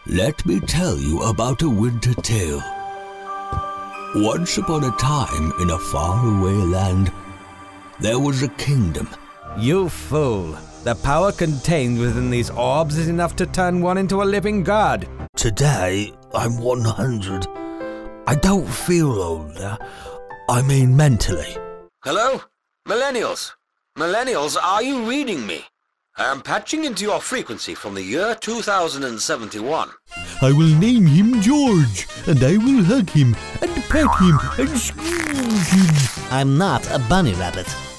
Let me tell you about a winter tale. Once upon a time, in a faraway land, there was a kingdom. You fool! The power contained within these orbs is enough to turn one into a living god. Today, I'm 100. I don't feel older. I mean mentally. Hello? Millennials? Millennials, are you reading me? I am patching into your frequency from the year 2071. I will name him George, and I will hug him, and pet him, and squeeze him. I'm not a bunny rabbit.